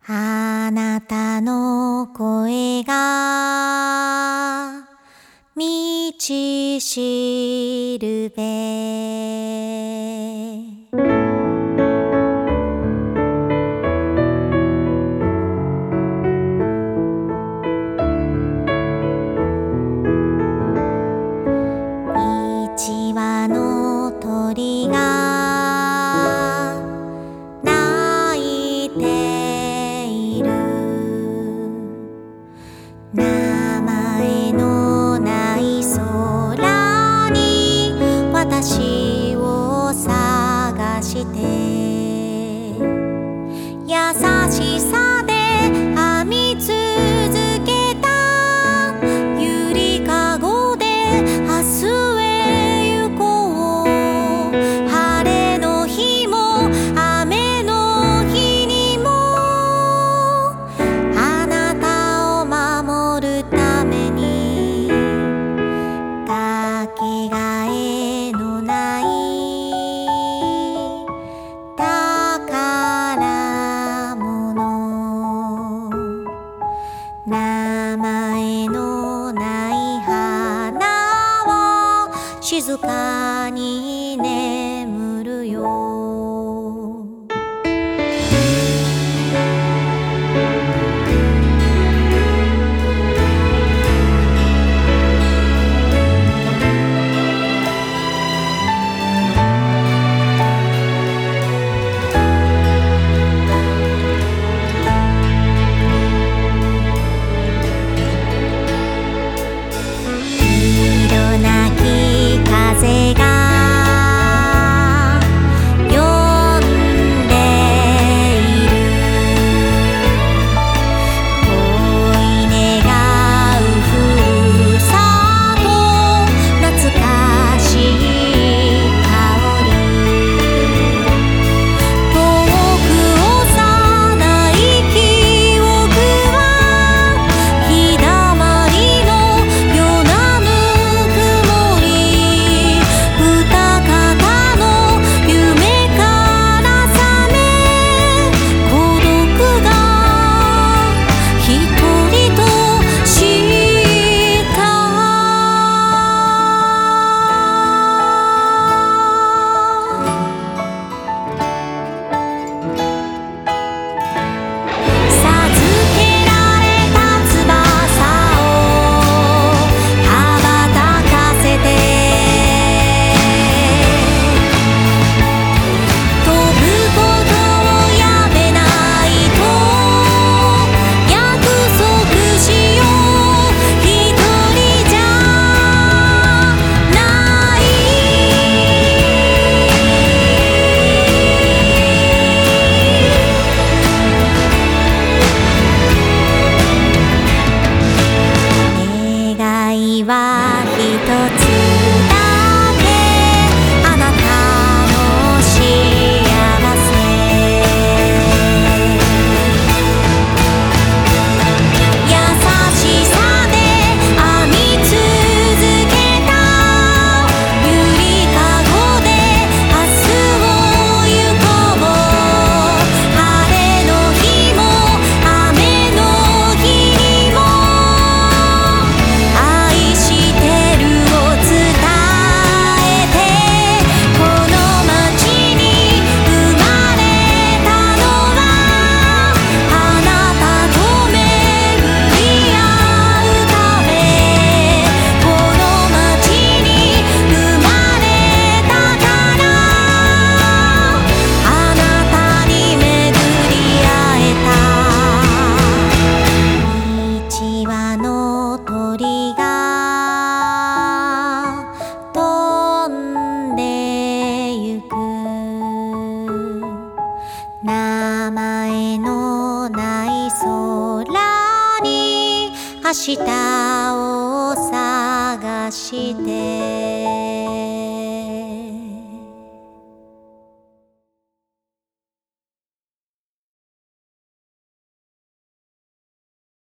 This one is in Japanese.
あなたの声が道しるべ、一羽の鳥が鳴いている、名前のない空に私を探して、優しさで編み続けたゆりかごで明日へ行こう。晴れの日も雨の日にもあなたを守るために、かけがえのない宝物、名前のない花を静かに眠るよ。色なき風が呼んでいる、恋願うふるさと、懐かしい香り、遠く幼い記憶は日だまりの夜なぬくもり、二方の夢から覚め、孤独が一人とした授けられた翼を羽ばたかせて、飛ぶことをやめないと約束しよう。一人じゃない願いは一つだけ、あなたの幸せ、優しさで編み続けたゆりかごで明日を行こう。晴れの日も雨の日にも愛してるを伝えて、この街に生まれたのはあなたと巡り合うため、この街に生まれたからあなたに巡り合えた。一羽の鳥が飛んでゆく、名前のない空に明日を探して